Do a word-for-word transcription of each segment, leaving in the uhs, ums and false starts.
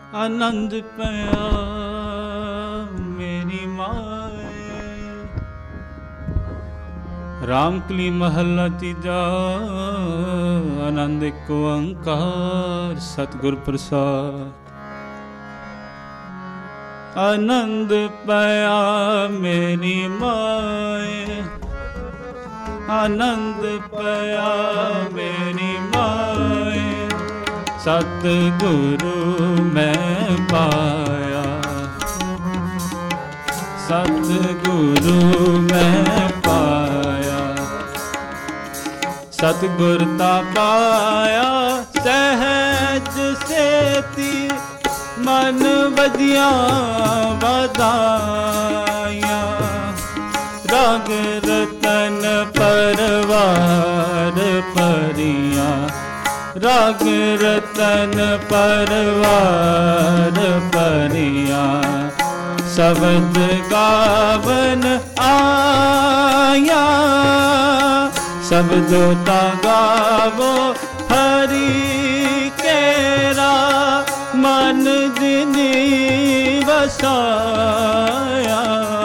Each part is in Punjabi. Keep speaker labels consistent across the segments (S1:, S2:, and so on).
S1: ਆਨੰਦ ਪਿਆ ਮੇਰੀ ਮਾਏ। ਰਾਮਕਲੀ ਮਹੱਲਾ ਤੀਜਾ। ਆਨੰਦ ਇੱਕ ਓੰਕਾਰ ਸਤਿਗੁਰ ਪ੍ਰਸਾਦ। ਆਨੰਦ ਪਿਆ ਮੇਰੀ ਮਾਏ, ਆਨੰਦ ਪਿਆ ਮੇਰੀ ਮਾਏ। ਸਤਿਗੁਰੂ ਮੈਂ ਪਾਇਆ, ਸਤਿਗੁਰੂ ਮੈਂ ਪਾਇਆ। ਸਤਿਗੁਰ ਤਾ ਪਾਇਆ ਸਹਿਜ ਸੇਤੀ, ਮਨ ਵਧੀਆਂ ਵਧਾਈਆਂ। ਰਗ ਰਤਨ ਪਰਵਾਰ ਭਰੀਆਂ, ਰਗ ਰਤਨ ਪਰਵਾਰ ਭਰੀਆਂ। ਸ਼ਬਦ ਗਾਵਨ ਆਇਆ, ਸ਼ਬਦੋ ਤਾ ਗਾਵੋ ਹਰੀ ਕੇਰਾ। ਮਨ ਜਿਨੀ ਵਸਾਇਆ,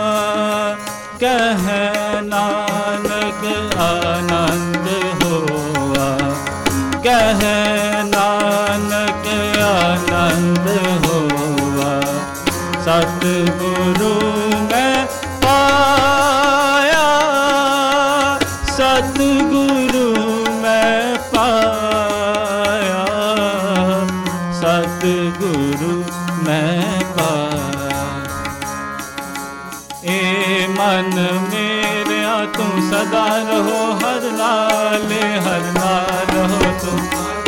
S1: ਕਹਿ ਨਾਨਕ ਆਨੰਦ ਹੋਆ। ਕਹਿ ਨਾਨਕ ਆਨੰਦ ਹੋਆ। ਸਤਿਗੁਰੂ ਮੈਂ ਪਾਇਆ, ਸਤਿਗੁਰੂ ਮੈਂ ਪਾਇਆ। ਸਤਿਗੁਰੂ ਮੈਂ ਪਾਇਆ। ਏ ਮਨ ਮੇਰਿਆ ਤੂੰ ਸਦਾ ਰਹੋ ਹਰ ਨਾਲੇ, ਹਰ ਨਾਲ ਰਹੋ ਤੂੰ।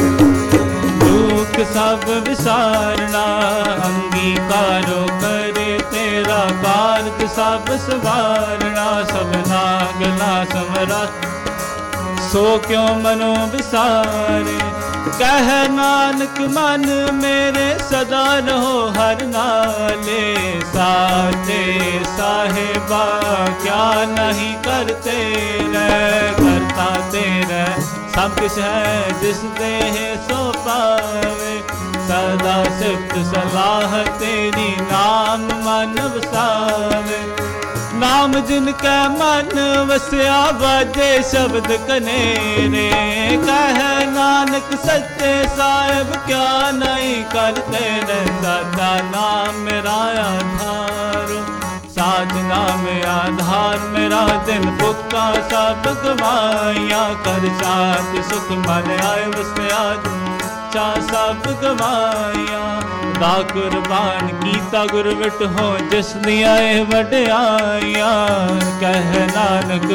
S1: ਦੁੱਖ ਸਭ ਵਿਸਾਰਨਾ, ਅੰਗੀਕਾਰੋ ਕਰੇ ਤੇਰਾ ਕਾਰਜ ਸਭ ਸਵਾਰਨਾ। ਸਭਨਾ ਗਲਾ ਸਮਰੱਥ ਸੋ ਕਿਉ ਮਨੋ ਵਿਸਾਰੇ। ਕਹਿ ਨਾਨਕ ਮਨ ਮੇਰੇ ਸਦਾ ਰਹੋ ਹਰ ਨਾਲੇ। ਸਾਚੇ ਸਾਹਿਬਾ ਕਿਆ ਨਹੀਂ ਕਰਤੇ ਰਹਿ, ਕਰਤਾ ਤੇਰਾ ਸਭ ਕਿਛ ਹੈ ਜਿਸ ਦੇਹ ਸੋ ਪਾਵੇ। ਸਦਾ ਸਿਫਤ ਸਲਾਹ ਤੇਰੀ ਨਾਮ ਮਨ ਵਸਾਵੇ। ਨਾਮ ਜਿਨ ਕੈ ਮਨ ਵਸਿਆ ਵਾਜੇ ਸ਼ਬਦ ਕਨੇਰੇ। ਕਹਿ ਨਾਨਕ ਸੱਚੇ ਸਾਹਿਬ ਕਿਆ ਨਹੀਂ ਕਰਤੇ ਰਹਿ। ਸਾਚਾ ਨਾਮ ਮੇਰਾ ਆਧਾਰ, ਸਾਚ ਨਾਮ ਆਧਾਰ ਮੇਰਾ। ਦਿਨ ਭੁੱਖਾ ਸਭ ਗਵਾਈਆਂ, ਕਰ ਸਾਥ ਸੁਖ ਮਨ ਆਏ ਵਸਿਆ। ਚਾ ਸਭ ਗਵਾਈਆਂ, ਦਾ ਕੁਰਬਾਨ ਕੀਤਾ ਗੁਰ ਵਿਟਹੁ ਜਿਸ ਦੀਆਂ ਇਹ ਵਡਿਆਈਆਂ। ਕਹਿ ਨਾਨਕ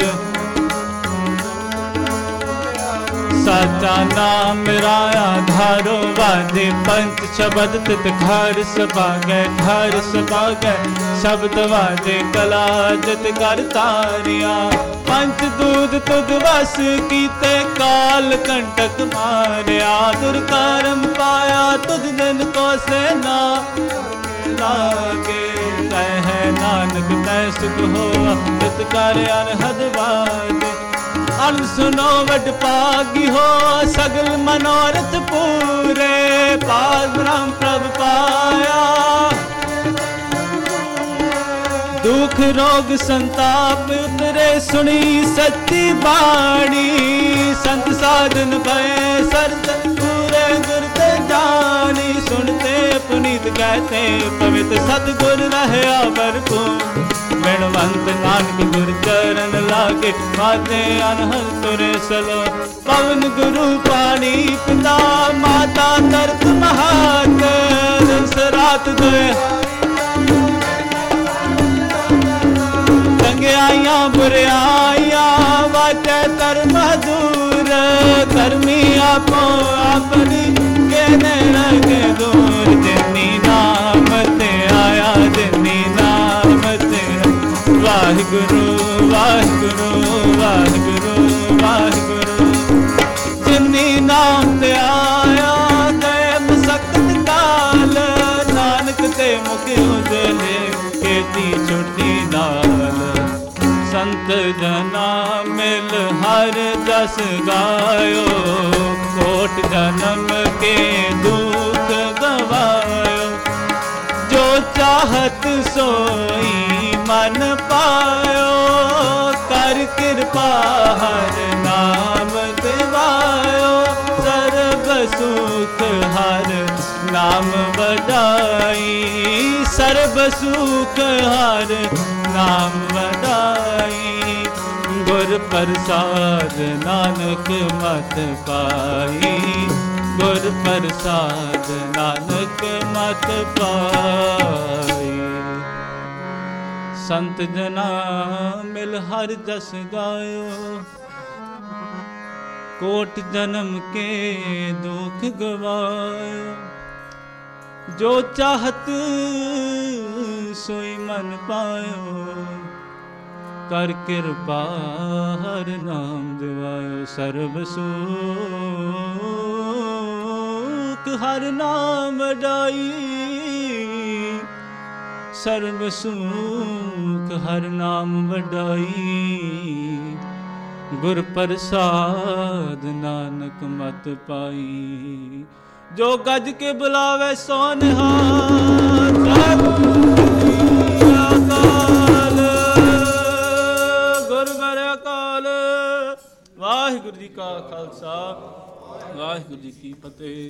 S1: ਸਾਚਾ ਨਾਮ ਮੇਰਾ ਆਧਾਰੋ। ਵਾਜੇ ਪੰਚ ਸ਼ਬਦ ਤਿਤ ਘਰ ਸਭਾਗੈ, ਘਰ ਸਭਾਗੈ ਸ਼ਬਦ ਵਾਜੇ ਕਲਾ ਜਿਤ ਕਰ ਤਾਰਿਆ। ਪੰਚ ਦੂਧ ਤੁਧ ਵਸ ਕੀਤੇ, ਕਾਲ ਕੰਟਕ ਮਾਰਿਆ। ਦੁਰਕਰਮ ਪਾਇਆ ਤੁਧ ਦਿਨ ਕੋ ਸੇਨਾ ਲਾਗੇ। ਕਹਿ ਨਾਨਕ ਤੈ ਸੁਖ ਹੋਆ, ਤਿਤ ਕਰ ਅਨਹਦ ਵਾਜੇ। ਅਨ ਸੁਨੋ ਵਡ ਭਾਗੀ ਹੋ, ਸਗਲ ਮਨੋਰਥ ਪੂਰੇ। ਪਾਸ ਬ੍ਰਹਮ ਪ੍ਰਭ ਪਾਇਆ, ਦੁਖ ਰੋਗ ਸੰਤਾਪ ਉਤਰੇ। ਸੁਣੀ ਸੱਚੀ ਬਾਣੀ, ਸੰਤ ਸਾਧਨ ਭਏ ਸਰਦ ਪੂਰੇ। ਗੁਰ ਤੇ ਜਾਣੀ ਸੁਣਤੇ ਪੁਨੀਤ ਕਹਤੇ, ਪਵਿੱਤ ਸਤਿਗੁਰ ਰਹਿਆ ਭਰਪੂਰ। ਬਿਨਵੰਤ ਨਾਨਕ ਗੁਰ ਚਰਨ ਲਾਗੇ, ਮਾਤੇ ਅਨਹਦ ਤੁਰੇ ਸਲੋ। ਪਵਨ ਗੁਰੂ ਪਾਣੀ ਪਿਤਾ, ਮਾਤਾ ਤਰਤ ਮਹਾਤ। ਦਿਨ ਰਾਤ ਦੋਏ ਚੰਗਿਆਈਆਂ ਬੁਰਿਆਈਆਂ, ਵਾਚੈ ਧਰਮ ਹਜ਼ੂਰ। ਕਰਮੀ ਆਪੋ ਆਪਣੀ ਕਹਿਨੇ ਲਗੇ ਦੂਰ। ਜਿਨੀ ਨਾਮ ਤੇ ਆਇਆ, ਜਿਨੀ ਨਾਮ ਤੇ। ਵਾਹਿਗੁਰੂ ਵਾਹਿਗੁਰੂ ਵਾਹਿਗੁਰੂ ਵਾਹਿਗੁਰੂ। ਜਿਨੀ ਨਾਮ ਤੇ ਆਇਆ, ਗਏ ਮਸਕਤ ਕਾਲ। ਨਾਨਕ ਤੇ ਮੁਖ ਉਜਲੇ, ਕੀਤੀ ਛੁੱਟੀ ਨਾਲ। ਸੰਤ ਜਨਾ ਮਿਲ ਹਰ ਜਸ ਗਾਇਓ, ਕੋਟ ਜਨਮ ਕੇ ਦੁਖ ਗਵਾਇਓ। चाहत सोई मन पायो, कर कृपा हर नाम दिवायो, सर्ब सुख हर नाम वडाई, सर्ब सुख हर नाम वडाई। गुर प्रसाद नानक मत पाई, गुर प्रसाद नानक मत पाई। संत जना मिल हर जस गायो, कोट जन्म के दुख गवायो, जो चाहत सोई मन पायो, कर कृपा हर नाम दिवायो, सर्ब सुख हर नाम वडाई, सर्ब सुख हर नाम वडाई। गुर प्रसाद नानक मत पाई, जो गज के बुलावे सो निहाल। अकाल गुर घर अकाल। वाहिगुरु जी का खालसा, वाहिगुरु जी की फतेह।